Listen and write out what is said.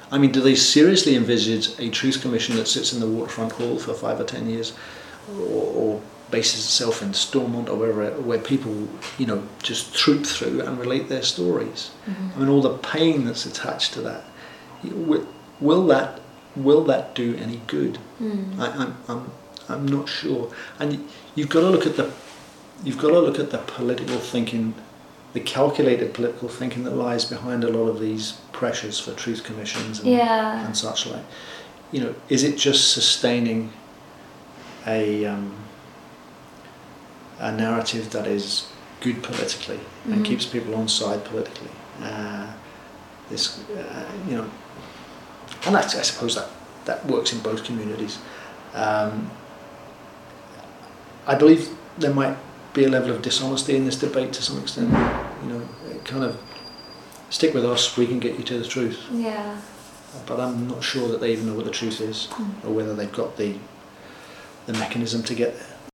I mean, do they seriously envisage a truth commission that sits in the Waterfront Hall for 5 or 10 years, or bases itself in Stormont or wherever, where people, just troop through and relate their stories? I mean, all the pain that's attached to that. Will that do any good? I'm not sure. And you've got to look at the political thinking, the calculated political thinking that lies behind a lot of these pressures for truth commissions and such like. Is it just sustaining a narrative that is good politically and keeps people on side politically? And I suppose that works in both communities. I believe there might be a level of dishonesty in this debate to some extent. Kind of stick with us, we can get you to the truth. Yeah. But I'm not sure that they even know what the truth is, or whether they've got the mechanism to get there.